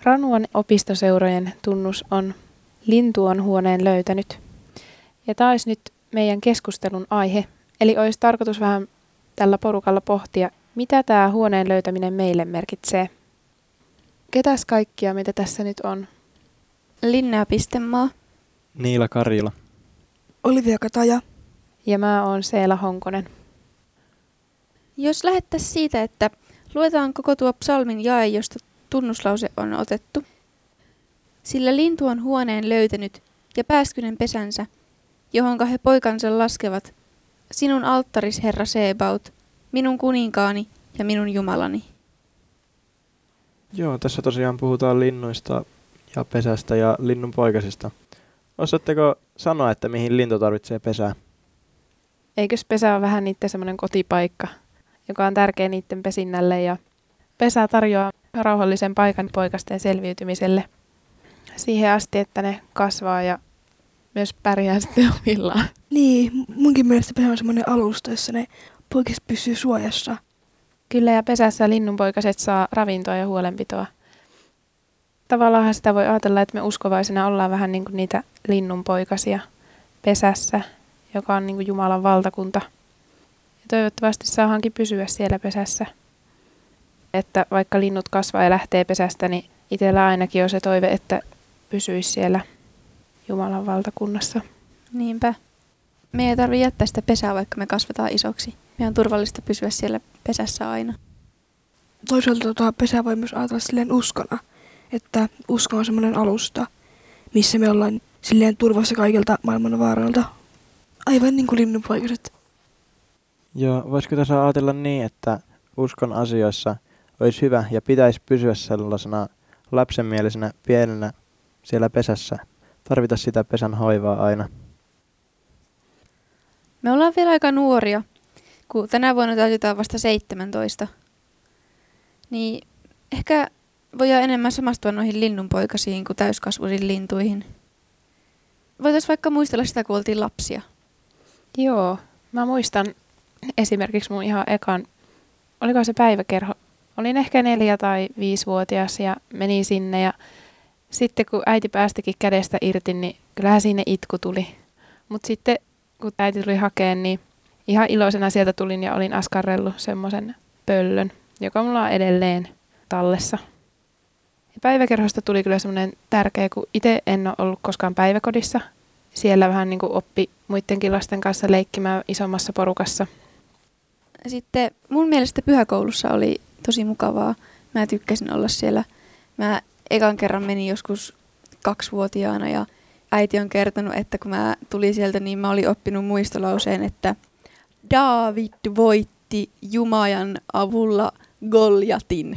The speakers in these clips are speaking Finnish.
Ranuan opistoseurojen tunnus on lintu on huoneen löytänyt. Ja tämä olisi nyt meidän keskustelun aihe. Eli olisi tarkoitus vähän tällä porukalla pohtia, mitä tämä huoneen löytäminen meille merkitsee. Ketäs kaikkia mitä tässä nyt on? Linnea Pistemaa. Niila Karila. Olivia Kataja. Ja mä oon Seela Honkonen. Jos lähettäisiin siitä, että luetaan koko tuo psalmin jae, josta tunnuslause on otettu. Sillä lintu on huoneen löytänyt ja pääskynen pesänsä, johonka he poikansa laskevat. Sinun alttaris, Herra Sebaot, minun kuninkaani ja minun Jumalani. Joo, tässä tosiaan puhutaan linnuista ja pesästä ja linnun poikasista. Osaatteko sanoa, että mihin lintu tarvitsee pesää? Eikös pesä ole vähän niiden semmoinen kotipaikka, joka on tärkeä niiden pesinnälle ja pesä tarjoaa rauhallisen paikan poikasten selviytymiselle siihen asti, että ne kasvaa ja myös pärjää sitten omillaan. Niin, munkin mielestä pesä on semmoinen alusta, jossa ne poikaset pysyy suojassa. Kyllä, ja pesässä linnunpoikaset saa ravintoa ja huolenpitoa. Tavallaan sitä voi ajatella, että me uskovaisina ollaan vähän niin kuin niitä linnunpoikasia pesässä, joka on niin kuin Jumalan valtakunta. Ja toivottavasti saahankin pysyä siellä pesässä. Että vaikka linnut kasvaa ja lähtee pesästä, niin itsellä ainakin on se toive, että pysyisi siellä Jumalan valtakunnassa. Niinpä. Me ei tarvitse jättää sitä pesää, vaikka me kasvetaan isoksi. Meidän on turvallista pysyä siellä pesässä aina. Toisaalta pesää voi myös ajatella silleen uskona, että usko on semmoinen alusta, missä me ollaan silleen turvassa kaikilta maailman vaaroilta. Aivan niin kuin linnunpoikaset. Joo, voisiko tässä ajatella niin, että uskon asioissa olisi hyvä ja pitäisi pysyä sellaisena lapsenmielisenä pienenä siellä pesässä. Tarvita sitä pesän hoivaa aina. Me ollaan vielä aika nuoria, kun tänä vuonna täytetään vasta 17. Niin ehkä voidaan enemmän samastua noihin linnunpoikasiin kuin täyskasvuisiin lintuihin. Voitaisiin vaikka muistella sitä, kun oltiin lapsia. Joo, mä muistan esimerkiksi mun ihan ekan, oliko se päiväkerho? Olin ehkä 4- tai 5-vuotias ja menin sinne ja sitten kun äiti päästikin kädestä irti, niin kyllähän sinne itku tuli. Mutta sitten kun äiti tuli hakemaan, niin ihan iloisena sieltä tulin ja olin askarrellut semmoisen pöllön, joka mulla on edelleen tallessa. Ja päiväkerhosta tuli kyllä semmoinen tärkeä, kun itse en ole ollut koskaan päiväkodissa. Siellä vähän niin kuin oppi muidenkin lasten kanssa leikkimään isommassa porukassa. Sitten mun mielestä pyhäkoulussa oli tosi mukavaa. Mä tykkäsin olla siellä. Mä ekan kerran menin joskus 2-vuotiaana ja äiti on kertonut, että kun mä tulin sieltä, niin mä olin oppinut muistolauseen, että Daavid voitti Jumalan avulla Goljatin.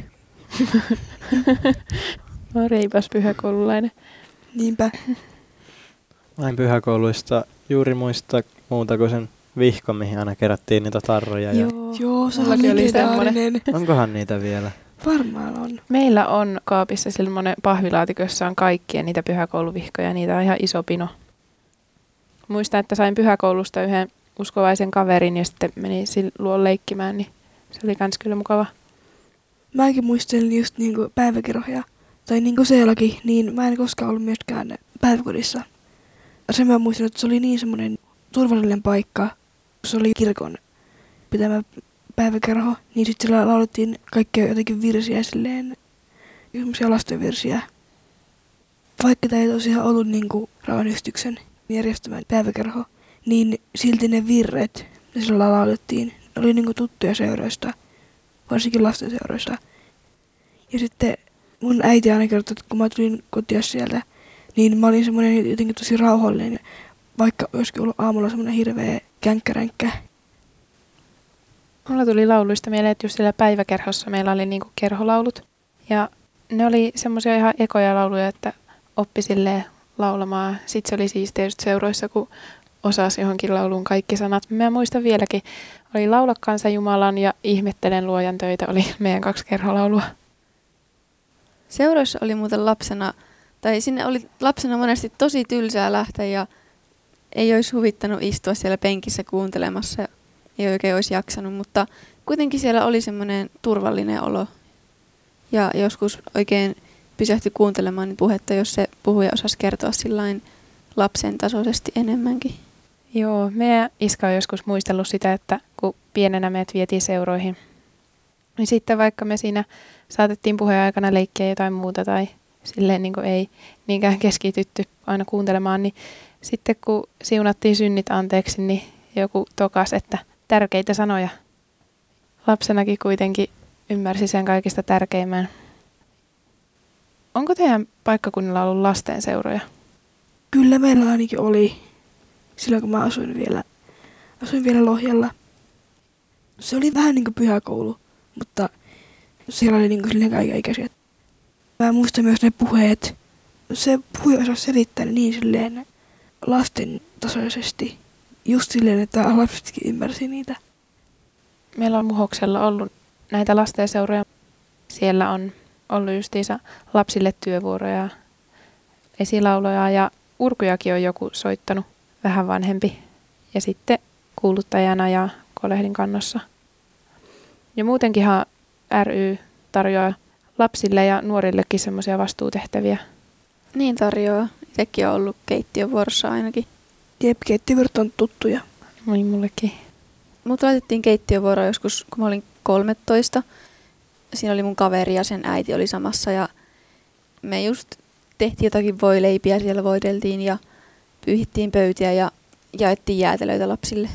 Mä oon reipas pyhäkoululainen. Niinpä. Mä en pyhäkouluista juuri muista muuta kuin sen vihkon, mihin aina kerättiin niitä tarroja. Joo, se on Mullakin oli legendaarinen. Onkohan niitä vielä? Varmaan on. Meillä on kaapissa semmoinen pahvilaatikko, jossa on kaikkia niitä pyhäkouluvihkoja. Niitä on ihan iso pino. Muistan, että sain pyhäkoulusta yhden uskovaisen kaverin ja sitten menin sillä luo leikkimään, niin se oli kans kyllä mukava. Mäkin muistelin just niinku päiväkerhoja. Tai niinku Seelakin, niin mä en koskaan ollut myöskään päiväkodissa. Sen mä muistan, että se oli niin semmoinen turvallinen paikka. Se oli kirkon pitämä päiväkerho, niin sitten siellä laulettiin kaikkia jotenkin virsiä silleen, semmoisia lastenvirsiä. Vaikka tämä ei tosiaan ollut niinku Rauhanyhdistyksen järjestämä päiväkerho, niin silti ne virret, mitä siellä laulettiin, oli niinku tuttuja seuroista, varsinkin lastenseuroista. Ja sitten mun äiti aina kertoi, että kun mä tulin kotia sieltä, niin mä olin semmoinen jotenkin tosi rauhallinen, vaikka olisikin ollut aamulla semmoinen hirveä känkkäränkkä. Mulla tuli lauluista mieleen, että just siellä päiväkerhossa meillä oli niinku kerholaulut. Ja ne oli semmoisia ihan ekoja lauluja, että oppi silleen laulamaan. Sitten se oli siistiä just seuroissa, kun osasi johonkin lauluun kaikki sanat. Mä muistan vieläkin, oli Laula kansa Jumalan ja Ihmettelen luojan töitä, oli meidän 2 kerholaulua. Seuroissa oli muuten lapsena, tai sinne oli lapsena monesti tosi tylsää lähteä ja ei olisi huvittanut istua siellä penkissä kuuntelemassa. Ei oikein olisi jaksanut, mutta kuitenkin siellä oli semmoinen turvallinen olo. Ja joskus oikein pysähtyi kuuntelemaan niin puhetta, jos se puhuja osasi kertoa sillain lapsen tasoisesti enemmänkin. Joo, meidän iskä on joskus muistellut sitä, että kun pienenä meidät vietiin seuroihin, niin sitten vaikka me siinä saatettiin puheen aikana leikkiä jotain muuta tai silleen niin kuin ei niinkään keskitytty aina kuuntelemaan, niin sitten kun siunattiin synnit anteeksi, niin joku tokas, että tärkeitä sanoja. Lapsenakin kuitenkin ymmärsi sen kaikista tärkeimmän. Onko teidän paikkakunnilla ollut lastenseuroja? Kyllä meillä ainakin oli, silloin kun mä asuin vielä Lohjalla. Se oli vähän niin kuin pyhäkoulu, mutta siellä oli niin kuin silleen kaikenikäisiä. Mä muistan myös ne puheet. Se puhuja osasi selittää niin silleen lasten tasoisesti. Just silleen, että lapsetkin ymmärsi niitä. Meillä on Muhoksella ollut näitä lastenseuroja. Siellä on ollut justiinsa lapsille työvuoroja, esilauloja ja urkujakin on joku soittanut, vähän vanhempi. Ja sitten kuuluttajana ja kolehdin kannossa. Ja muutenkinhan ry tarjoaa lapsille ja nuorillekin semmoisia vastuutehtäviä. Niin tarjoaa. Itsekin on ollut keittiövuorossa ainakin. Jep, keittiövuorot on tuttuja. Niin mullekin. Mut laitettiin keittiövuoroa joskus, kun mä olin 13. Siinä oli mun kaveri ja sen äiti oli samassa ja me just tehtiin jotakin voileipiä, siellä voideltiin ja pyyhittiin pöytiä ja jaettiin jäätelöitä lapsille.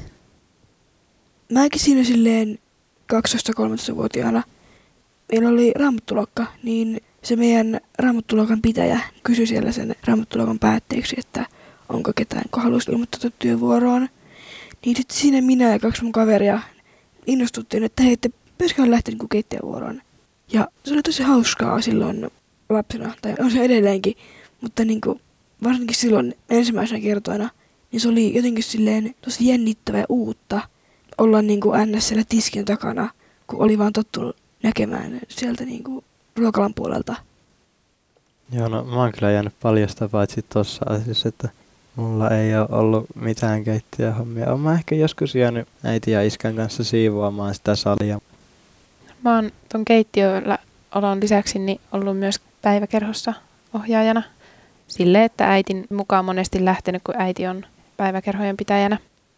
Mäkin siinä silleen 12-13-vuotiaana. Meillä oli raamattuluokka, niin se meidän raamattuluokan pitäjä kysyi siellä sen raamattuluokan päätteeksi, että onko ketään, kun haluaisi ilmoittaa työvuoroon. Niin sitten siinä minä ja 2 mun kaveria innostuttiin, että hei, pitäisiköhän lähteä niin keittiövuoroon. Ja se oli tosi hauskaa silloin lapsena, tai on se edelleenkin, mutta niin kuin, varsinkin silloin ensimmäisenä kertoina, niin se oli jotenkin silleen tosi jännittävää ja uutta olla niin kuin NS siellä tiskin takana, kun oli vaan tottunut näkemään sieltä niin kuin ruokalan puolelta. Joo, no mä oon kyllä jäänyt paljosta paitsi tossa asiassa, että mulla ei ole ollut mitään keittiöhommia. Oon mä ehkä joskus jäänyt äiti ja iskän kanssa siivoamaan sitä salia. Mä oon ton keittiöllä olon lisäksi niin ollut myös päiväkerhossa ohjaajana. Silleen, että äitin mukaan monesti lähtenyt, kun äiti on päiväkerhojen pitäjänä.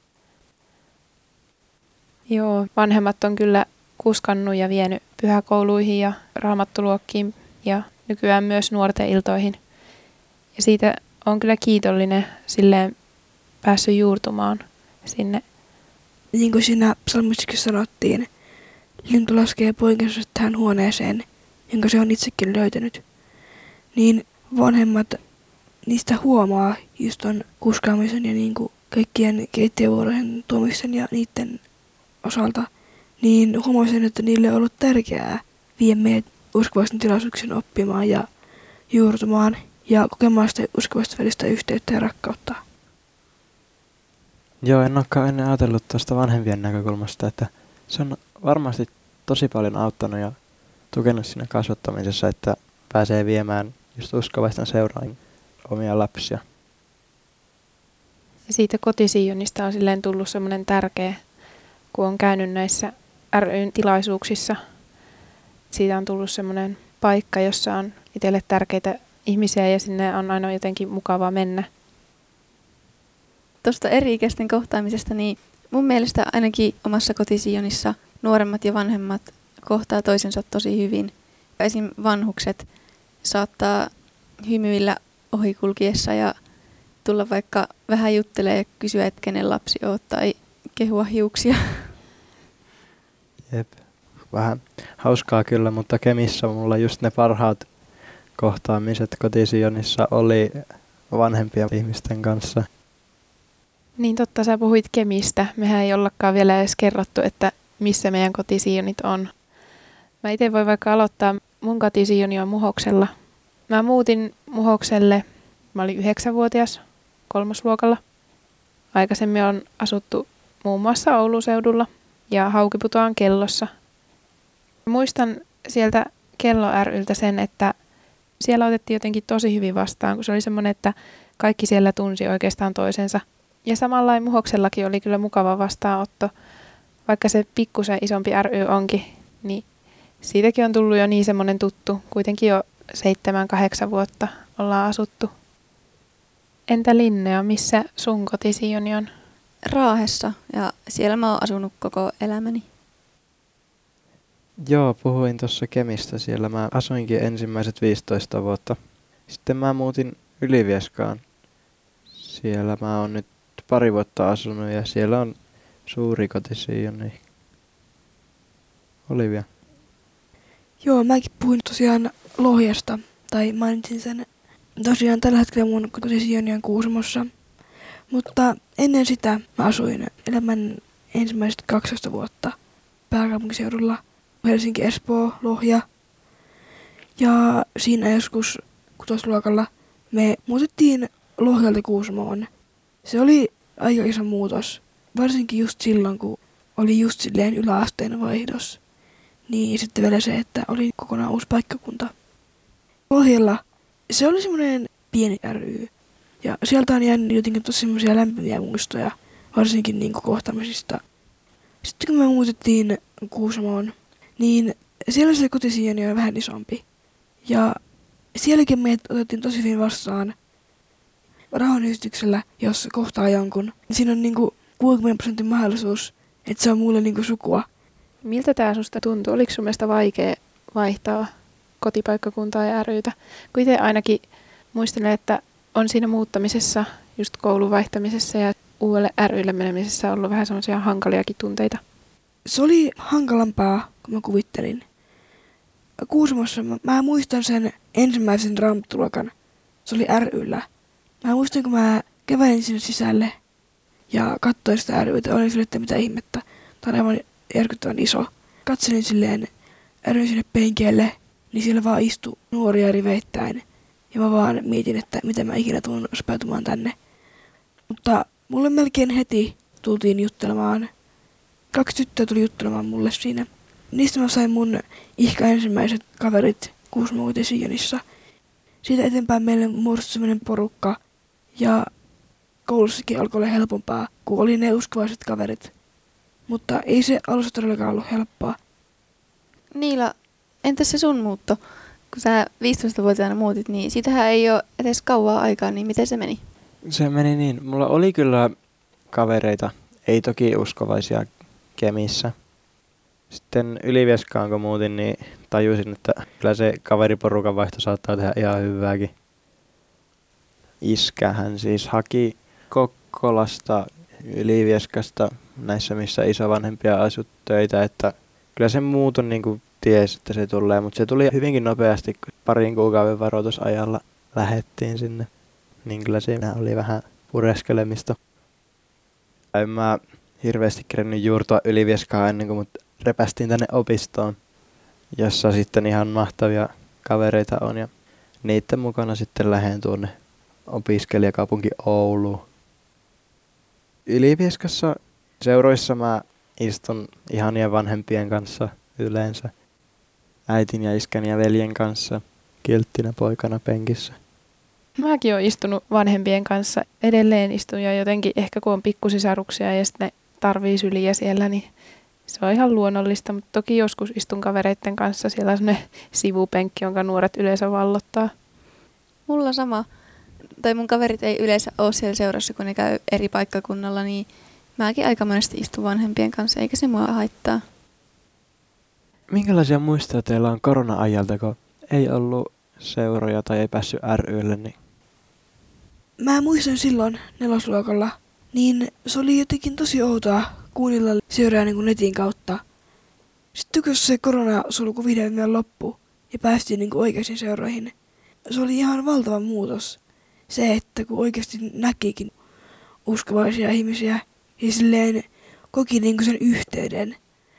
Joo, vanhemmat on kyllä kuskannut ja vienyt pyhäkouluihin ja raamattuluokkiin ja nykyään myös nuorten iltoihin. Ja siitä on kyllä kiitollinen silleen päässyt juurtumaan sinne. Niin kuin siinä psalmissakin sanottiin, lintu laskee poikansa tähän huoneeseen, jonka se on itsekin löytänyt. Niin vanhemmat niistä huomaa just ton kuskaamisen ja niin kuin kaikkien keittiövuorojen tuomisen ja niiden osalta. Niin huomasin, että niille on ollut tärkeää vie meidät uskovaisten tilaisuuksien oppimaan ja juurtumaan ja kokemaan sitä uskovasta välistä yhteyttä ja rakkautta. Joo, en olekaan ennen ajatellut tuosta vanhempien näkökulmasta, että se on varmasti tosi paljon auttanut ja tukenut siinä kasvattamisessa, että pääsee viemään just uskovaisten seuraan omia lapsia. Ja siitä kotisiionista on silleen tullut semmoinen tärkeä, kun on käynyt näissä ryn tilaisuuksissa. Siitä on tullut semmoinen paikka, jossa on itselle tärkeitä ihmisiä ja sinne on aina jotenkin mukavaa mennä. Tuosta eri-ikäisten kohtaamisesta, niin mun mielestä ainakin omassa kotisionissa nuoremmat ja vanhemmat kohtaa toisensa tosi hyvin. Esim. Vanhukset saattaa hymyillä ohikulkiessa ja tulla vaikka vähän juttelee ja kysyä, että kenen lapsi oot tai kehua hiuksia. Jep, vähän hauskaa kyllä, mutta Kemissä mulla just ne parhaat kohtaamiset kotisionissa oli vanhempien ihmisten kanssa. Niin totta, sä puhuit Kemistä. Mehän ei ollakaan vielä edes kerrottu, että missä meidän kotisijonit on. Mä itse voin vaikka aloittaa. Mun kotisijoni on Muhoksella. Mä muutin Muhokselle, mä olin 9-vuotias, 3. luokalla. Aikaisemmin on asuttu muun muassa Oulun seudulla ja Haukiputoan Kellossa. Muistan sieltä Kello ry:ltä sen, että siellä otettiin jotenkin tosi hyvin vastaan, kun se oli semmoinen, että kaikki siellä tunsi oikeastaan toisensa. Ja samalla Muhoksellakin oli kyllä mukava vastaanotto, vaikka se pikkusen isompi ry onkin, niin siitäkin on tullut jo niin semmoinen tuttu, kuitenkin jo 7-8 vuotta ollaan asuttu. Entä Linnea, missä sun kotisioni on? Raahessa ja siellä mä oon asunut koko elämäni. Joo, puhuin tuossa Kemistä. Siellä mä asuinkin ensimmäiset 15 vuotta. Sitten mä muutin Ylivieskaan. Siellä mä oon nyt pari vuotta asunut ja siellä on suuri kotisioni. Olivia. Joo, mäkin puhuin tosiaan Lohjasta, tai mainitsin sen. Tosiaan tällä hetkellä mun kotisioni on Kuusamossa. Mutta ennen sitä mä asuin elämän ensimmäiset 12 vuotta pääkaupunkiseudulla. Helsinki, Espoo, Lohja. Ja siinä joskus kutosluokalla me muutettiin Lohjalta Kuusamoon. Se oli aika iso muutos, varsinkin just silloin, kun oli just silleen yläasteen vaihdos. Niin sitten vielä se, että oli kokonaan uusi paikkakunta. Lohjalla se oli semmoinen pieni ry. Ja sieltä on jäänyt jotenkin tosi semmoisia lämpimiä muistoja, varsinkin niin kohtaamisista. Sitten kun me muutettiin Kuusamoon, niin siellä se kotisieni on vähän isompi. Ja sielläkin meidät otettiin tosi hyvin vastaan. Rauhanyhdistyksellä, jos kohtaa jonkun, niin siinä on niinku 60% mahdollisuus, että se on mulle niinku sukua. Miltä tää susta tuntuu? Oliko sun mielestä vaikea vaihtaa kotipaikkakuntaa ja ryitä? Kun itse ainakin muistelen, että on siinä muuttamisessa, just koulun vaihtamisessa ja uudelle rylle menemisessä ollut vähän semmoisia hankaliakin tunteita. Se oli hankalampaa, kun mä kuvittelin. Kuusamossa mä muistan sen ensimmäisen raamatuluokan. Se oli ryllä. Mä muistan, kun mä kävelin sinne sisälle ja katsoin sitä ryitä. Olin sille, että mitä ihmettä. Tää on aivan järkyttävän iso. Katselin silleen ryn sinne penkielle, niin siellä vaan istui nuoria riveittäin. Ja mä vaan mietin, että miten mä ikinä tuun sopeutumaan tänne. Mutta mulle melkein heti tultiin juttelemaan. 2 tyttöä tuli juttelemaan mulle siinä. Niistä mä sain mun ihka ensimmäiset kaverit Kuusamon kotisionissa. Siitä eteenpäin meille muodostui semmoinen porukka. Ja koulussakin alkoi olla helpompaa, kun oli ne uskovaiset kaverit. Mutta ei se alussa todellakaan ollut helppoa. Niila, entäs se sun muutto? Kun sä 15-vuotiaana muutit, niin siitähän ei ole edes kauaa aikaa, niin miten se meni? Se meni niin. Mulla oli kyllä kavereita, ei toki uskovaisia Kemissä. Sitten Ylivieskaan kun muutin, niin tajusin, että kyllä se kaveriporukan vaihto saattaa tehdä ihan hyvääkin. Iskähän siis haki Kokkolasta, Ylivieskasta, näissä missä isovanhempia asui töitä, että kyllä sen muuton niin kuin tiesi, että se tulee, mutta se tuli hyvinkin nopeasti, kun parin kuukauden varoitusajalla lähettiin sinne. Niin kyllä siinä oli vähän pureskelemista. En mä hirveästi kerennyt juurtua Ylivieskaan ennen kuin mut repästiin tänne opistoon, jossa sitten ihan mahtavia kavereita on ja niiden mukana sitten lähden tuonne opiskelijakaupunki Ouluun. Ylivieskassa seuroissa mä istun ihanien vanhempien kanssa yleensä. Äitin ja iskän ja veljen kanssa kilttinä poikana penkissä. Mäkin olen istunut vanhempien kanssa. Edelleen istun ja jotenkin ehkä kun on pikkusisaruksia ja sitten ne tarvii syliä siellä, niin se on ihan luonnollista. Mutta toki joskus istun kavereiden kanssa. Siellä on sellainen sivupenkki, jonka nuoret yleensä vallottaa. Mulla sama. Tai mun kaverit ei yleensä ole siellä seurassa, kun ne käy eri paikkakunnalla, niin mäkin aika monesti istun vanhempien kanssa, eikä se mua haittaa. Minkälaisia muistoja teillä on korona-ajalta, kun ei ollut seuroja tai ei päässyt rylle? Niin... Mä muistan silloin 4. niin se oli jotenkin tosi outoa kuunnella seuraa niin kuin netin kautta. Sitten kun se koronasulku vihdoin loppui ja päästiin niin kuin oikeisiin seuroihin, se oli ihan valtava muutos. Se, että kun oikeasti näkikin uskovaisia ihmisiä ja silleen koki niin kuin sen yhteyden.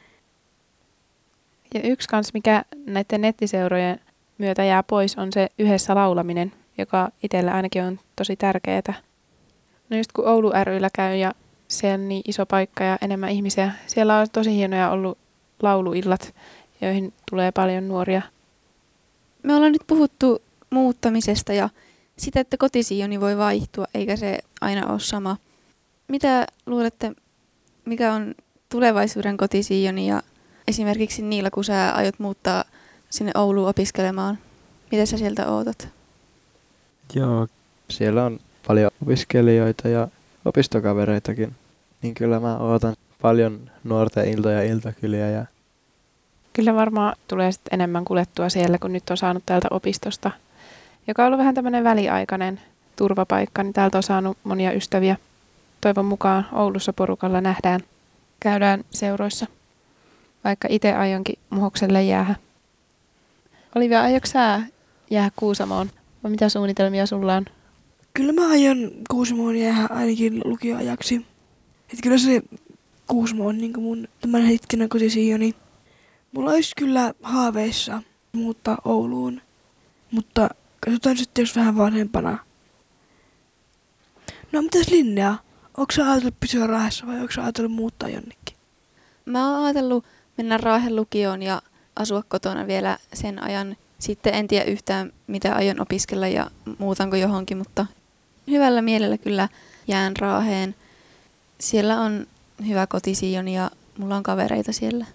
Ja yksi kans, mikä näiden nettiseurojen myötä jää pois, on se yhdessä laulaminen, joka itsellä ainakin on tosi tärkeää. No just kun Oulu ryllä käy ja siellä on niin iso paikka ja enemmän ihmisiä, siellä on tosi hienoja ollut lauluillat, joihin tulee paljon nuoria. Me ollaan nyt puhuttu muuttamisesta ja sitä, että kotisioni voi vaihtua, eikä se aina ole sama. Mitä luulette, mikä on tulevaisuuden kotisioni ja esimerkiksi niillä, kun sä aiot muuttaa sinne Ouluun opiskelemaan? Mitä sä sieltä ootat? Joo, siellä on paljon opiskelijoita ja opistokavereitakin. Niin kyllä mä ootan paljon nuorten iltoja ja iltakyliä. Ja Kyllä varmaan tulee sitten enemmän kuljettua siellä, kun nyt on saanut täältä opistosta, joka on ollut vähän tämmöinen väliaikainen turvapaikka, niin täältä on saanut monia ystäviä. Toivon mukaan Oulussa porukalla nähdään, käydään seuroissa, vaikka itse aionkin Muhokselle jäädä. Olivia, aiotko sä jäädä Kuusamoon? Vai mitä suunnitelmia sulla on? Kyllä mä aion Kuusamoon jäädä ainakin lukioajaksi. Et kyllä se Kuusamo on niinku mun tämänhetkinen kotisiioni. Mulla olisi kyllä haaveissa muuttaa Ouluun, mutta katsotaan sitten jos vähän vanhempana. No mitäs Linnea? Onko sä ajatellut pysyä Raahessa vai onko sä ajatellut muuttaa jonnekin? Mä oon ajatellut mennä Raahen lukioon ja asua kotona vielä sen ajan. Sitten en tiedä yhtään, mitä aion opiskella ja muutanko johonkin, mutta hyvällä mielellä kyllä jään Raaheen. Siellä on hyvä kotisiioni ja mulla on kavereita siellä.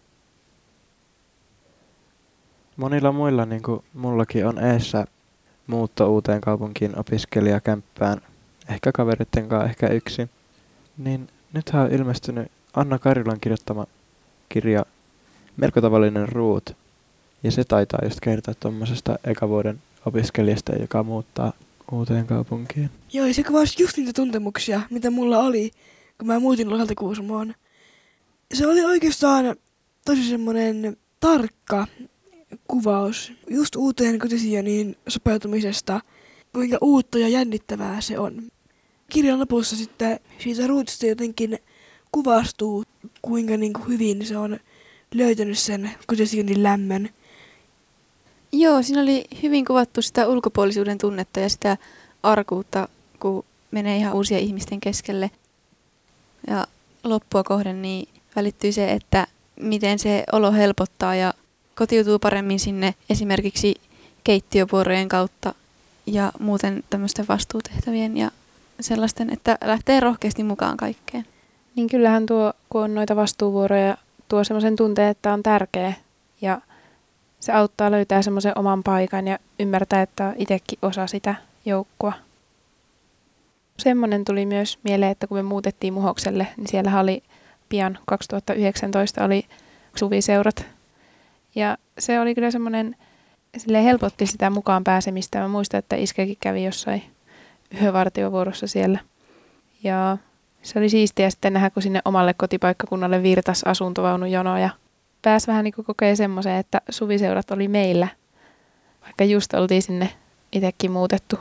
monilla muilla, niin kuin mullakin, on eessä muutto uuteen kaupunkiin opiskelijakämppään. Ehkä kavereiden kanssa, ehkä yksin. Niin nythän on ilmestynyt Anna Karilan kirjoittama kirja Melko tavallinen Ruut. Ja se taitaa just kertoa tuommoisesta ekavuoden opiskelijasta, joka muuttaa uuteen kaupunkiin. Joo, ja se kuvasi just niitä tuntemuksia, mitä mulla oli, kun mä muutin Lohalta Kuusamoon. Se oli oikeastaan tosi semmoinen tarkka kuvaus just uuteen kotisioniin sopeutumisesta, kuinka uutta ja jännittävää se on. Kirjan lopussa sitten siitä Ruutista jotenkin kuvastuu, kuinka niin kuin hyvin se on löytänyt sen kotisionin lämmön. Joo, siinä oli hyvin kuvattu sitä ulkopuolisuuden tunnetta ja sitä arkuutta, kun menee ihan uusien ihmisten keskelle. Ja loppua kohden niin välittyy se, että miten se olo helpottaa ja kotiutuu paremmin sinne esimerkiksi keittiövuorojen kautta ja muuten tämmöisten vastuutehtävien ja sellaisten, että lähtee rohkeasti mukaan kaikkeen. Niin kyllähän tuo, kun on noita vastuuvuoroja, tuo semmoisen tunteen, että on tärkeä ja se auttaa löytää semmoisen oman paikan ja ymmärtää, että itsekin osa sitä joukkoa. Semmoinen tuli myös mieleen, että kun me muutettiin Muhokselle, niin siellä oli pian 2019 oli suviseurat. Ja se oli kyllä semmoinen, silleen helpotti sitä mukaan pääsemistä. Mä muistan, että iskäkin kävi jossain yövartiovuorossa siellä. Ja se oli siistiä sitten nähdä, kun sinne omalle kotipaikkakunnalle virtas asuntovaunujono ja pääsi vähän niin kuin kokea semmoiseen, että suviseurat oli meillä, vaikka just oltiin sinne itsekin muutettu.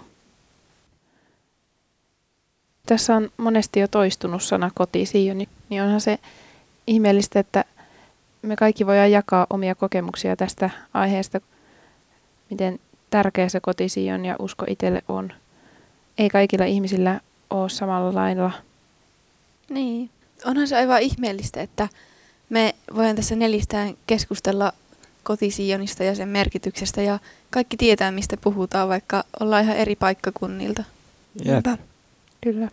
Tässä on monesti jo toistunut sana kotisiioni, niin onhan se ihmeellistä, että me kaikki voidaan jakaa omia kokemuksia tästä aiheesta, miten tärkeä se kotisiion ja usko itselle on. Ei kaikilla ihmisillä ole samalla lailla. Niin. Onhan se aivan ihmeellistä, että me voidaan tässä nelistään keskustella kotisiionista ja sen merkityksestä ja kaikki tietää, mistä puhutaan, vaikka ollaan ihan eri paikkakunnilta. Jep. Kyllä.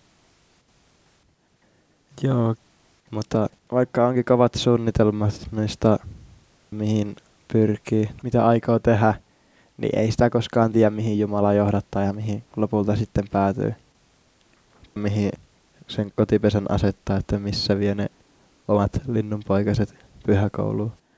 Joo, mutta vaikka onkin kovat suunnitelmat niistä, mihin pyrkii, mitä aikoo tehdä, niin ei sitä koskaan tiedä, mihin Jumala johdattaa ja mihin lopulta sitten päätyy. Mihin sen kotipesän asettaa, että missä vie ne omat linnunpoikaset pyhäkouluun.